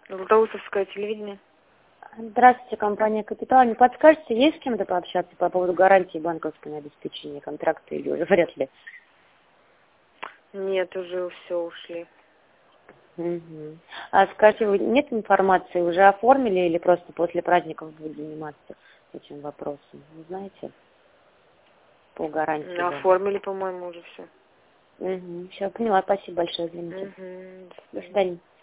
Златоустовское телевидение. Здравствуйте, компания «Капитал». Не подскажете, есть с кем-то пообщаться по поводу гарантии банковского обеспечения контракта или уже вряд ли? Нет, уже все ушли. Угу. А скажите, вы нет информации, уже оформили или просто после праздников будет заниматься этим вопросом? Не знаете? По гарантии. Оформили, по-моему, уже все. Угу. Все, поняла. Спасибо большое, извините. Угу. До свидания.